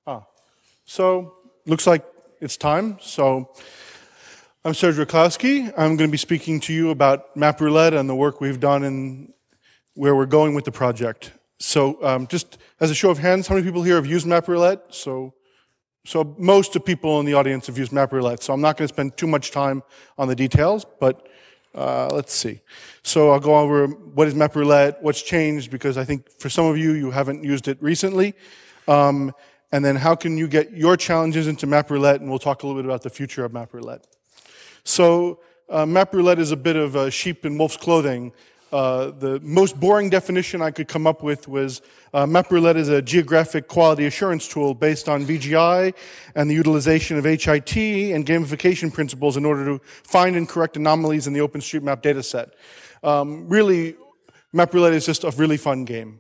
So, looks like it's time. So, I'm Serge Rakowski. I'm going to be speaking to you about MapRoulette and the work we've done and where we're going with the project. So, just as a show of hands, how many people here have used MapRoulette? So most of people in the audience have used MapRoulette. So I'm not going to spend too much time on the details, but let's see. So I'll go over what is MapRoulette, what's changed, because I think for some of you, you haven't used it recently. And then how can you get your challenges into MapRoulette, and we'll talk a little bit about the future of MapRoulette. So MapRoulette is a bit of sheep in wolf's clothing. The most boring definition I could come up with was MapRoulette is a geographic quality assurance tool based on VGI and the utilization of HIT and gamification principles in order to find and correct anomalies in the OpenStreetMap dataset. Really, MapRoulette is just a really fun game.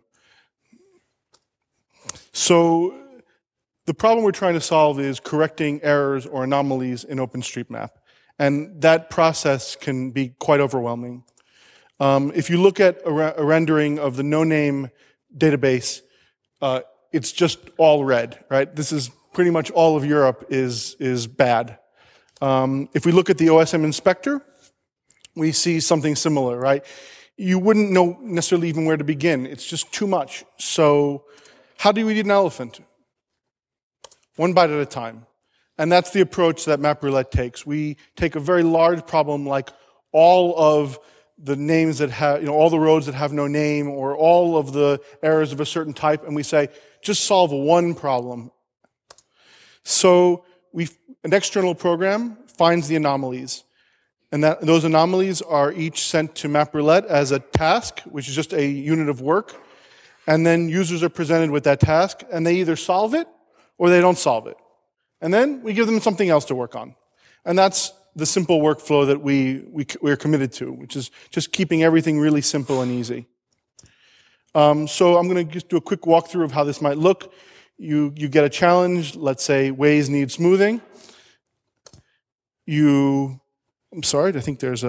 So the problem we're trying to solve is correcting errors or anomalies in OpenStreetMap. And that process can be quite overwhelming. If you look at a rendering of the no-name database, it's just all red, right? This is pretty much all of Europe is bad. If we look at the OSM inspector, we see something similar, right? You wouldn't know necessarily even where to begin. It's just too much. So how do we eat an elephant? One bite at a time. And that's the approach that MapRoulette takes. We take a very large problem like all of the names that have, all the roads that have no name or all of the errors of a certain type, and we say, just solve one problem. So an external program finds the anomalies. And those anomalies are each sent to MapRoulette as a task, which is just a unit of work. And then users are presented with that task, and they either solve it or they don't solve it. And then we give them something else to work on. And that's the simple workflow that we're committed to, which is just keeping everything really simple and easy. So I'm going to just do a quick walkthrough of how this might look. You get a challenge, let's say Waze needs smoothing. I'm sorry, I think there's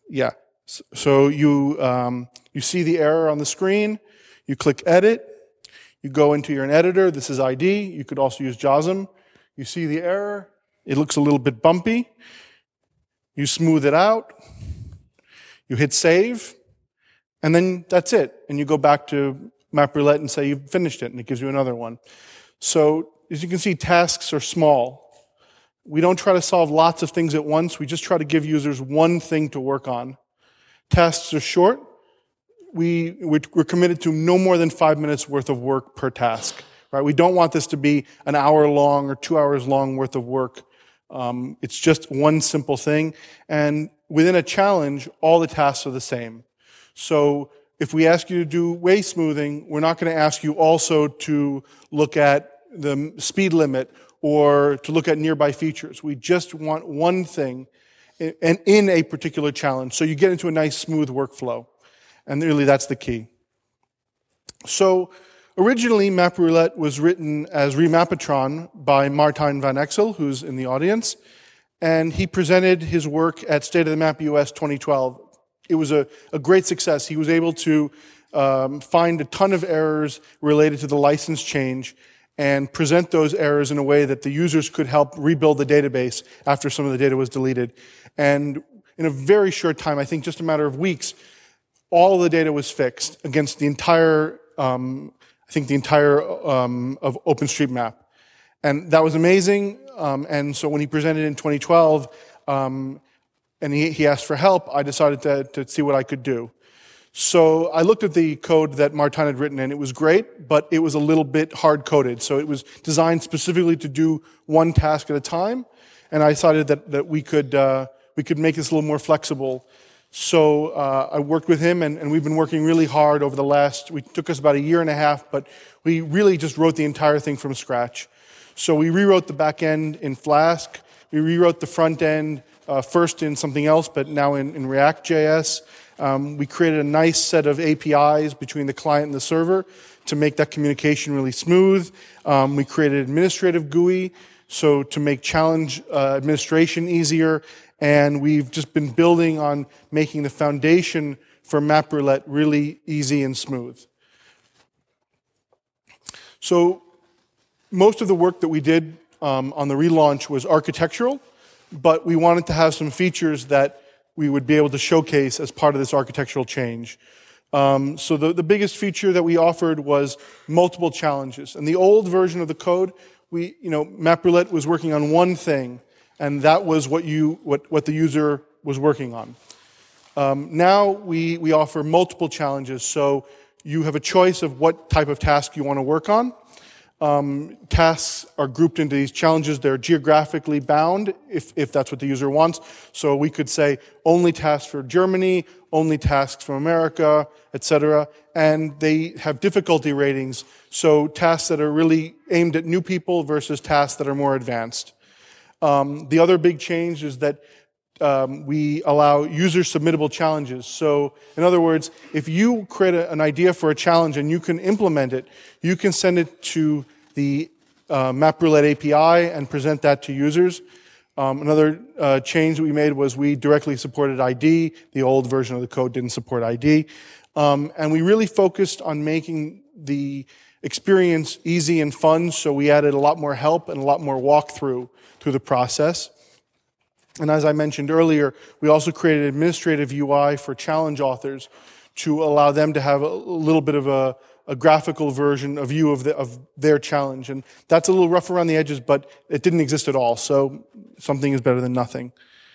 So you see the error on the screen, you click edit, you go into your editor, this is ID, you could also use JASM. You see the error, it looks a little bit bumpy. You smooth it out, you hit save, and then that's it. And you go back to MapRoulette and say you've finished it, and it gives you another one. So as you can see, tasks are small. We don't try to solve lots of things at once. We just try to give users one thing to work on. Tasks are short. We're committed to no more than 5 minutes worth of work per task. Right? We don't want this to be an hour long or 2 hours long worth of work. It's just one simple thing. And within a challenge, all the tasks are the same. So if we ask you to do Waze smoothing, we're not going to ask you also to look at the speed limit or to look at nearby features. We just want one thing in a particular challenge. So you get into a nice smooth workflow. And really that's the key. So originally, MapRoulette was written as Remapatron by Martijn van Exel, who's in the audience, and he presented his work at State of the Map US 2012. It was a great success. He was able to find a ton of errors related to the license change and present those errors in a way that the users could help rebuild the database after some of the data was deleted. And in a very short time, I think just a matter of weeks, all the data was fixed against the entire of OpenStreetMap. And that was amazing. And so when he presented in 2012, and he asked for help, I decided to see what I could do. So I looked at the code that Martijn had written, and it was great, but it was a little bit hard-coded. So it was designed specifically to do one task at a time, and I decided that we could make this a little more flexible. So I worked with him, and we've been working really hard over it took us about a year and a half, but we really just wrote the entire thing from scratch. So we rewrote the back end in Flask, we rewrote the front end first in something else, but now in React.js. We created a nice set of APIs between the client and the server to make that communication really smooth. We created administrative GUI, so to make challenge administration easier. And we've just been building on making the foundation for MapRoulette really easy and smooth. So Most of the work that we did on the relaunch was architectural, but we wanted to have some features that we would be able to showcase as part of this architectural change. So the biggest feature that we offered was multiple challenges. In the old version of the code, MapRoulette was working on one thing, and that was what the user was working on. Now we offer multiple challenges, so you have a choice of what type of task you want to work on. Tasks are grouped into these challenges. They're geographically bound, if that's what the user wants. So we could say only tasks for Germany, only tasks from America, etc. And they have difficulty ratings, so tasks that are really aimed at new people versus tasks that are more advanced. The other big change is that we allow user-submittable challenges. So, in other words, if you create an idea for a challenge and you can implement it, you can send it to the MapRoulette API and present that to users. Another change that we made was we directly supported ID. The old version of the code didn't support ID. And we really focused on making the experience easy and fun, so we added a lot more help and a lot more walkthrough through the process. And as I mentioned earlier, we also created an administrative UI for challenge authors to allow them to have a little bit of a graphical version, a view of their challenge. And that's a little rough around the edges, but it didn't exist at all, so something is better than nothing.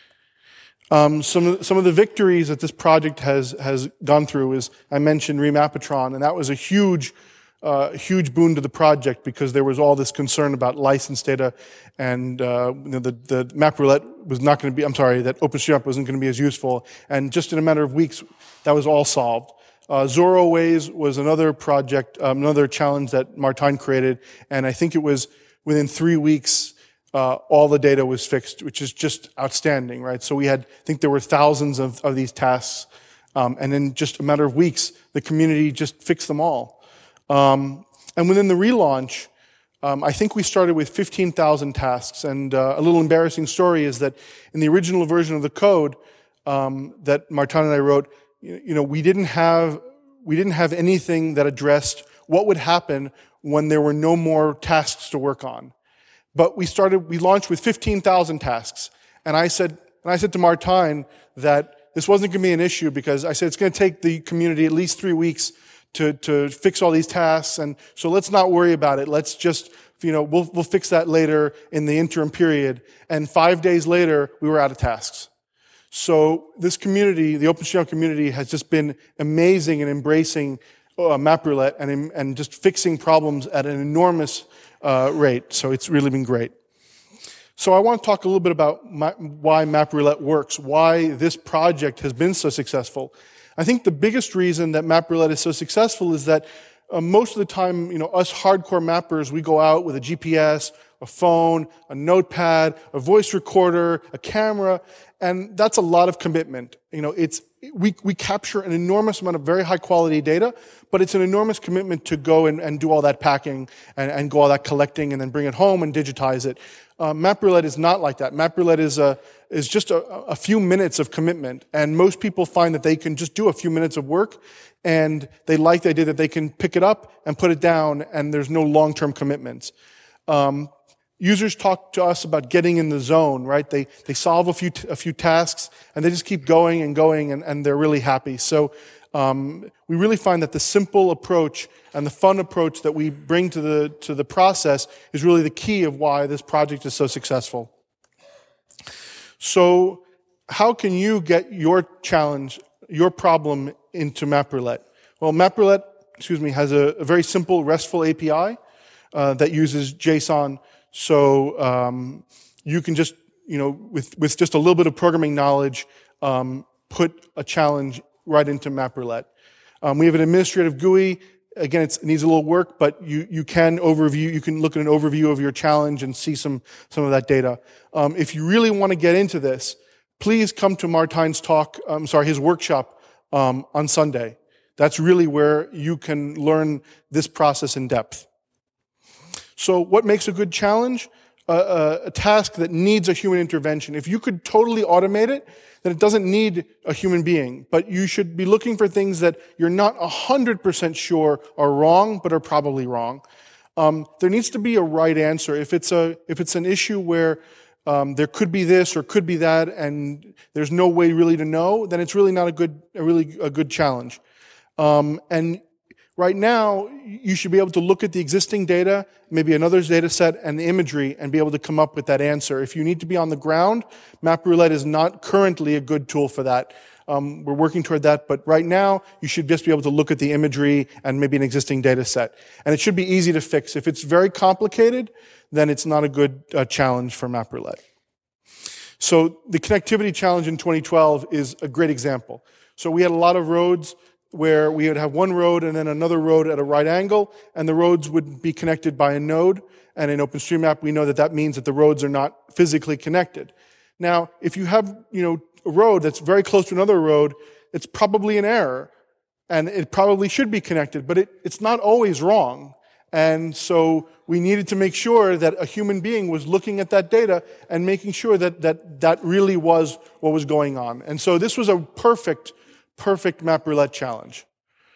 Some of the victories that this project has gone through is, I mentioned Remapatron, and that was a huge boon to the project because there was all this concern about license data, and the MapRoulette was not going to be, that OpenStreetMap wasn't going to be as useful. And just in a matter of weeks, that was all solved. ZoroWays was another project, another challenge that Martijn created, and I think it was within 3 weeks, all the data was fixed, which is just outstanding, right? So I think there were thousands of these tasks, and in just a matter of weeks, the community just fixed them all. And within the relaunch, I think we started with 15,000 tasks, and a little embarrassing story is that in the original version of the code that Martijn and I wrote, we didn't have anything that addressed what would happen when there were no more tasks to work on. But we launched with 15,000 tasks, and I said to Martijn that this wasn't going to be an issue because I said it's going to take the community at least 3 weeks to fix all these tasks, and so let's not worry about it. Let's just, we'll fix that later in the interim period. And 5 days later, we were out of tasks. So this community, the OpenStreetMap community, has just been amazing in embracing MapRoulette and just fixing problems at an enormous rate. So it's really been great. So I want to talk a little bit about why MapRoulette works, why this project has been so successful. I think the biggest reason that MapRoulette is so successful is that most of the time, us hardcore mappers, we go out with a GPS, a phone, a notepad, a voice recorder, a camera, and that's a lot of commitment. We capture an enormous amount of very high quality data, but it's an enormous commitment to go and do all that packing and go all that collecting and then bring it home and digitize it. MapRoulette is not like that. MapRoulette is just a few minutes of commitment, and most people find that they can just do a few minutes of work, and they like the idea that they can pick it up and put it down, and there's no long-term commitments. Users talk to us about getting in the zone, right? They solve a few tasks, and they just keep going and going, and they're really happy. So we really find that the simple approach and the fun approach that we bring to the process is really the key of why this project is so successful. So how can you get your challenge, your problem into MapRoulette? Well, MapRoulette, has a very simple RESTful API that uses JSON. So you can just, with just a little bit of programming knowledge, put a challenge right into MapRoulette. We have an administrative GUI. Again, it needs a little work, but you can look at an overview of your challenge and see some of that data. If you really want to get into this, please come to Martijn's his workshop on Sunday. That's really where you can learn this process in depth. So what makes a good challenge? A task that needs a human intervention. If you could totally automate it, then it doesn't need a human being. But you should be looking for things that you're not 100% sure are wrong, but are probably wrong. There needs to be a right answer. If it's an issue where there could be this or could be that, and there's no way really to know, then it's really not a good challenge. And right now, you should be able to look at the existing data, maybe another data set, and the imagery, and be able to come up with that answer. If you need to be on the ground, MapRoulette is not currently a good tool for that. We're working toward that, but right now, you should just be able to look at the imagery and maybe an existing data set. And it should be easy to fix. If it's very complicated, then it's not a good challenge for MapRoulette. So the connectivity challenge in 2012 is a great example. So we had a lot of roads where we would have one road and then another road at a right angle, and the roads would be connected by a node. And in OpenStreetMap, we know that that means that the roads are not physically connected. Now, if you have, a road that's very close to another road, it's probably an error, and it probably should be connected, but it's not always wrong. And so we needed to make sure that a human being was looking at that data and making sure that really was what was going on. And so this was a perfect MapRoulette challenge.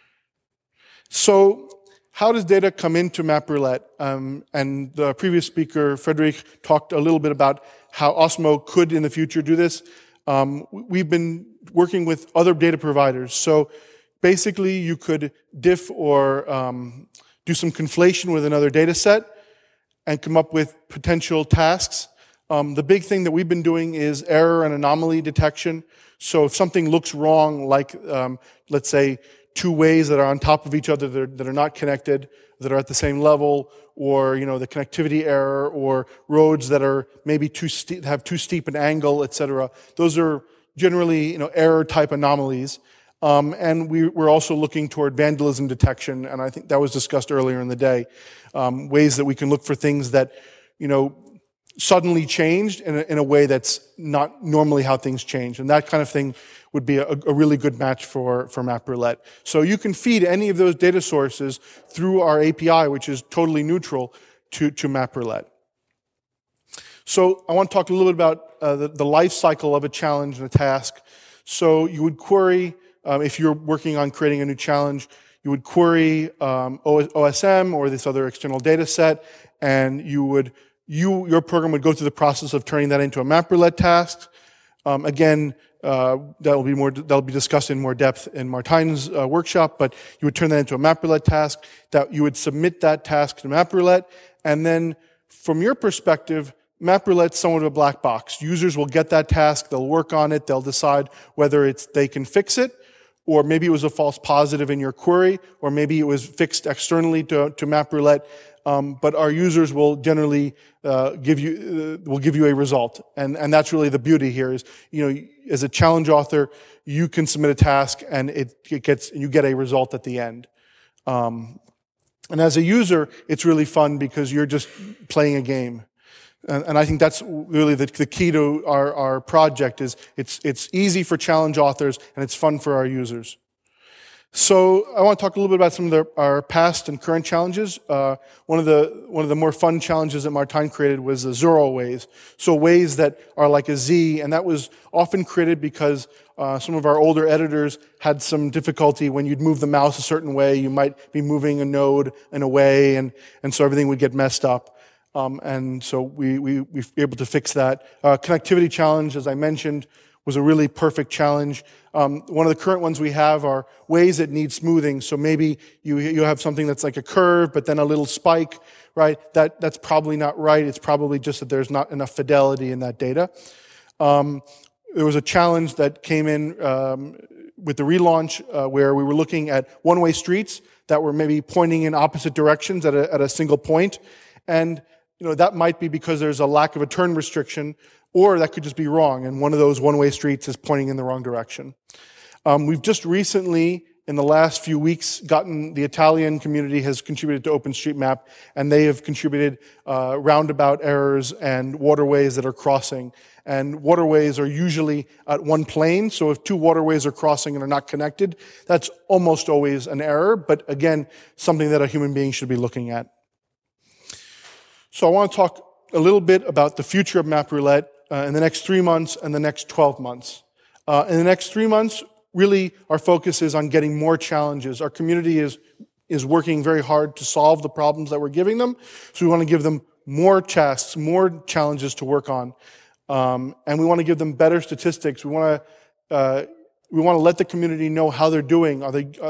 So how does data come into MapRoulette? And the previous speaker, Frederic, talked a little bit about how Osmo could in the future do this. We've been working with other data providers. So basically you could diff or do some conflation with another data set and come up with potential tasks. The big thing that we've been doing is error and anomaly detection. So if something looks wrong, like let's say two ways that are on top of each other that are not connected, that are at the same level, or the connectivity error, or roads that are maybe have too steep an angle, etc. Those are generally error type anomalies. And we're also looking toward vandalism detection, and I think that was discussed earlier in the day. Ways that we can look for things that suddenly changed in a way that's not normally how things change. And that kind of thing would be a really good match for MapRoulette. So you can feed any of those data sources through our API, which is totally neutral to MapRoulette. So I want to talk a little bit about the life cycle of a challenge and a task. So you would query, if you're working on creating a new challenge, you would query OSM or this other external data set, and your program would go through the process of turning that into a MapRoulette task. Again, that'll be discussed in more depth in Martijn's workshop, but you would turn that into a MapRoulette task, that you would submit that task to MapRoulette, and then from your perspective, MapRoulette's somewhat of a black box. Users will get that task, they'll work on it, they'll decide whether they can fix it, or maybe it was a false positive in your query, or maybe it was fixed externally to MapRoulette. But our users will generally give you a result, and that's really the beauty here. Is as a challenge author, you can submit a task, and you get a result at the end. And as a user, it's really fun because you're just playing a game. And I think that's really the key to our project. Is it's easy for challenge authors and it's fun for our users. So I want to talk a little bit about some of our past and current challenges. One of the more fun challenges that Martijn created was the Zorro ways. So ways that are like a Z, and that was often created because some of our older editors had some difficulty when you'd move the mouse a certain way. You might be moving a node in a way, and so everything would get messed up. And so we were able to fix that. Connectivity challenge, as I mentioned, was a really perfect challenge. One of the current ones we have are ways that need smoothing. So maybe you have something that's like a curve, but then a little spike, right? That's probably not right. It's probably just that there's not enough fidelity in that data. There was a challenge that came in with the relaunch where we were looking at one-way streets that were maybe pointing in opposite directions at a single point. And that might be because there's a lack of a turn restriction, or that could just be wrong, and one of those one-way streets is pointing in the wrong direction. We've just recently, in the last few weeks, the Italian community has contributed to OpenStreetMap, and they have contributed roundabout errors and waterways that are crossing. And waterways are usually at one plane, so if two waterways are crossing and are not connected, that's almost always an error, but again, something that a human being should be looking at. So I want to talk a little bit about the future of MapRoulette in the next 3 months and the next 12 months. In the next 3 months, really, our focus is on getting more challenges. Our community is is working very hard to solve the problems that we're giving them. So we want to give them more tasks, more challenges to work on. And we want to give them better statistics. We want to let the community know how they're doing.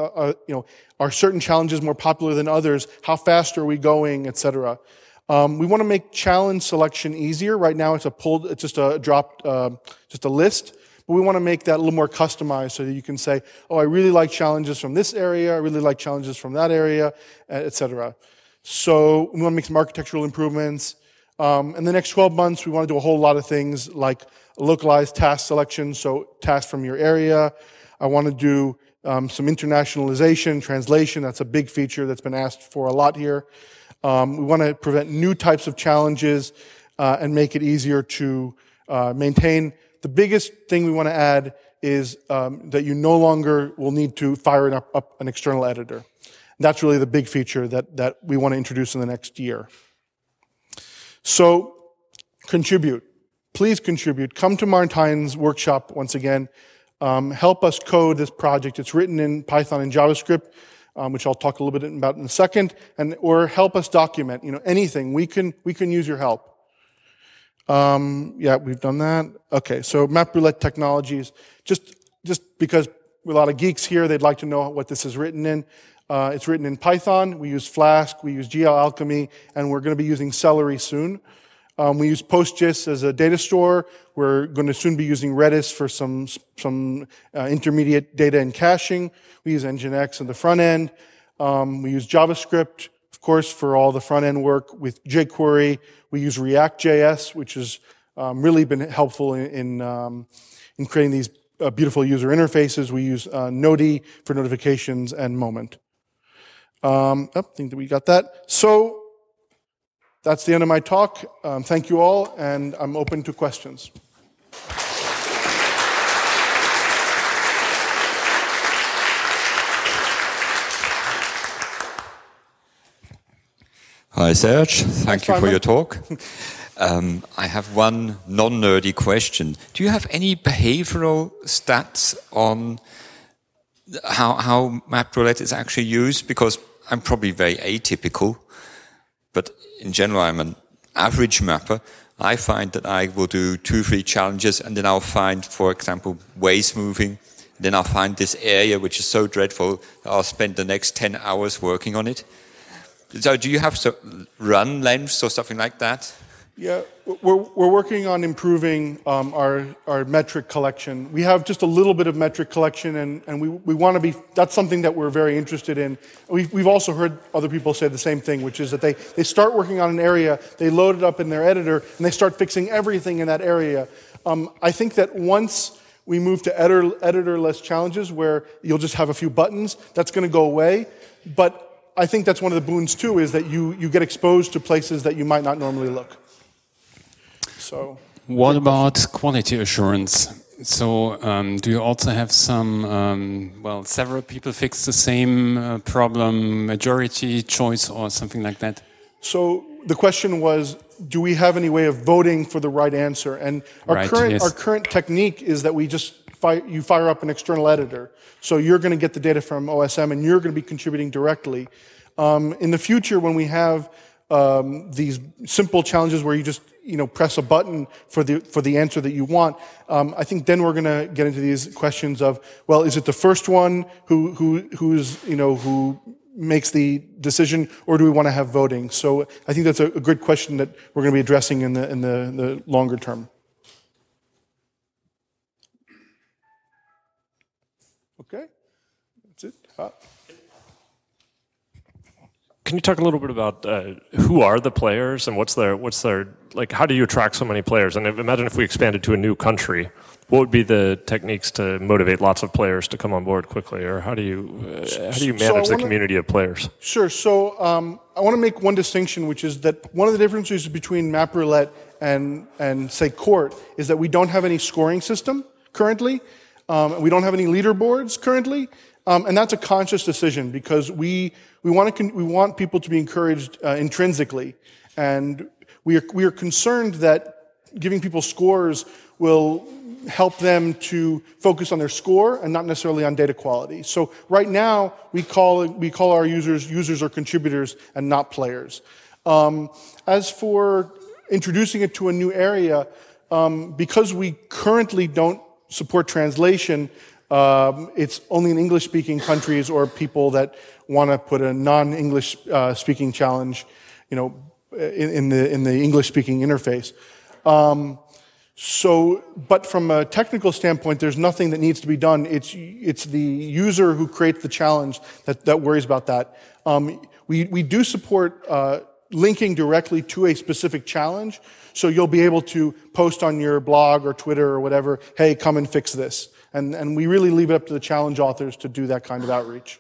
Are certain challenges more popular than others? How fast are we going, etc. We want to make challenge selection easier. Right now, it's just a list. But we want to make that a little more customized so that you can say, oh, I really like challenges from this area, I really like challenges from that area, etc. So we want to make some architectural improvements. In the next 12 months, we want to do a whole lot of things like localized task selection, so tasks from your area. I want to do some internationalization, translation. That's a big feature that's been asked for a lot here. We want to prevent new types of challenges and make it easier to maintain. The biggest thing we want to add is that you no longer will need to fire up an external editor. That's really the big feature that we want to introduce in the next year. So, contribute. Please contribute. Come to Martine's workshop once again. Help us code this project. It's written in Python and JavaScript, which I'll talk a little bit about in a second, or help us document. Anything. We can use your help. Yeah, we've done that. Okay, so MapRoulette Technologies. Just because we're a lot of geeks here, they'd like to know what this is written in. It's written in Python. We use Flask. We use GLAlchemy, and we're going to be using Celery soon. We use PostGIS as a data store. We're going to soon be using Redis for some intermediate data and caching. We use Nginx in the front end. We use JavaScript, of course, for all the front end work with jQuery. We use React.js, which has really been helpful in creating these beautiful user interfaces. We use Nodi for notifications and Moment. I think that we got that. So that's the end of my talk. Thank you all, and I'm open to questions. Hi, Serge. Thank you for your talk. I have one non-nerdy question. Do you have any behavioral stats on how MapRoulette is actually used? Because I'm probably very atypical, but in general, I'm an average mapper. I find that I will do 2-3 challenges, and then I'll find, for example, ways moving. Then I'll find this area which is so dreadful that I'll spend the next 10 hours working on it. So do you have run lengths or something like that? Yeah, we're working on improving our metric collection. We have just a little bit of metric collection, and we want to be. That's something that we're very interested in. We've also heard other people say the same thing, which is that they start working on an area, they load it up in their editor, and they start fixing everything in that area. I think that once we move to editor-less challenges, where you'll just have a few buttons, that's going to go away. But I think that's one of the boons too, is that you get exposed to places that you might not normally look. So, what about quality assurance? So, do you also have some, several people fix the same problem, majority choice or something like that? So, the question was, do we have any way of voting for the right answer? And our current technique is that we just fire up an external editor. So you're going to get the data from OSM and you're going to be contributing directly. In the future, when we have these simple challenges where you just press a button for the answer that you want, I think then we're going to get into these questions of, well, is it the first one who makes the decision, or do we want to have voting? So I think that's a good question that we're going to be addressing in the longer term. Okay, that's it. Can you talk a little bit about who are the players and what's their like? How do you attract so many players? And imagine if we expanded to a new country, what would be the techniques to motivate lots of players to come on board quickly, or how do you manage the community of players? Sure. So I want to make one distinction, which is that one of the differences between MapRoulette and say Court is that we don't have any scoring system currently. We don't have any leaderboards currently. And that's a conscious decision because we want people to be encouraged intrinsically, and we are concerned that giving people scores will help them to focus on their score and not necessarily on data quality. So right now, we call our users or contributors and not players. As for introducing it to a new area, because we currently don't support translation, it's only in English-speaking countries or people that want to put a non-English speaking challenge, in the English-speaking interface. But from a technical standpoint, there's nothing that needs to be done. It's the user who creates the challenge that worries about that. We do support linking directly to a specific challenge, so you'll be able to post on your blog or Twitter or whatever, hey, come and fix this. And we really leave it up to the challenge authors to do that kind of outreach.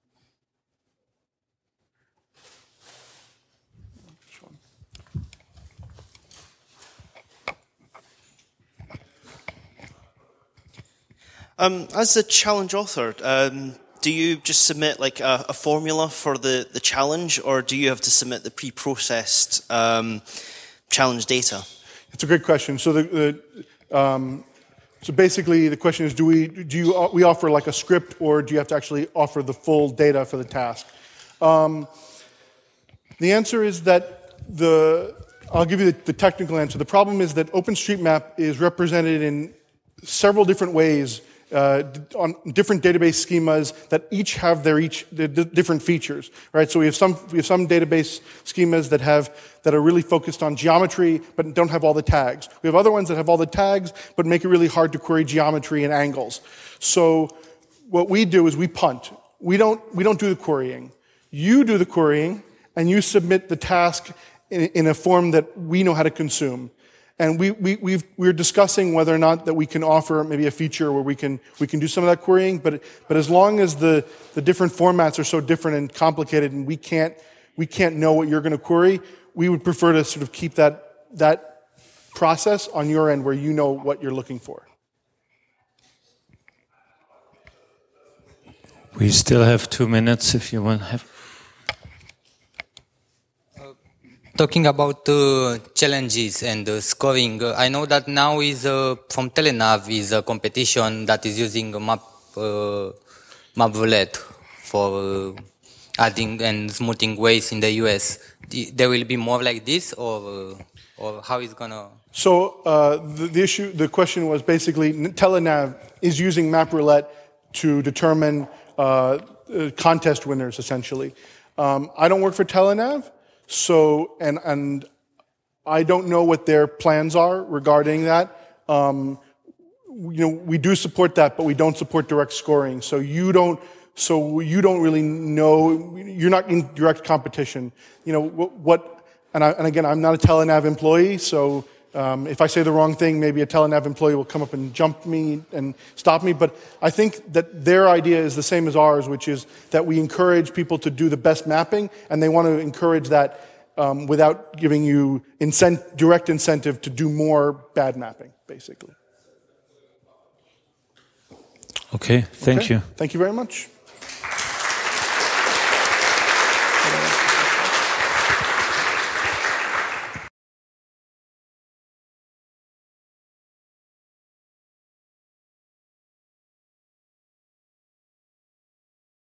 As a challenge author, do you just submit like a formula for the challenge, or do you have to submit the pre-processed challenge data? It's a great question. So so basically the question is, do we offer like a script, or do you have to actually offer the full data for the task? The answer is that I'll give you the technical answer. The problem is that OpenStreetMap is represented in several different ways on different database schemas that each have their different features, right? So we have some database schemas that are really focused on geometry but don't have all the tags. We have other ones that have all the tags but make it really hard to query geometry and angles. So what we do is we punt. We don't do the querying. You do the querying and you submit the task in a form that we know how to consume. And we're discussing whether or not that we can offer maybe a feature where we can do some of that querying, but as long as the different formats are so different and complicated and we can't know what you're going to query, we would prefer to sort of keep that process on your end where you know what you're looking for. We still have 2 minutes if you want to have. Talking about challenges and scoring, I know that now is from Telenav is a competition that is using Map-Roulette for adding and smoothing ways in the US. There will be more like this, or how is gonna? So the question was basically Telenav is using Map-Roulette to determine contest winners essentially. I don't work for Telenav. So, and I don't know what their plans are regarding that. We do support that, but we don't support direct scoring. So you don't really know, you're not in direct competition. And again, I'm not a Telenav employee, so if I say the wrong thing, maybe a Telenav employee will come up and jump me and stop me. But I think that their idea is the same as ours, which is that we encourage people to do the best mapping, and they want to encourage that without giving you direct incentive to do more bad mapping, basically. Okay, thank you. Thank you very much.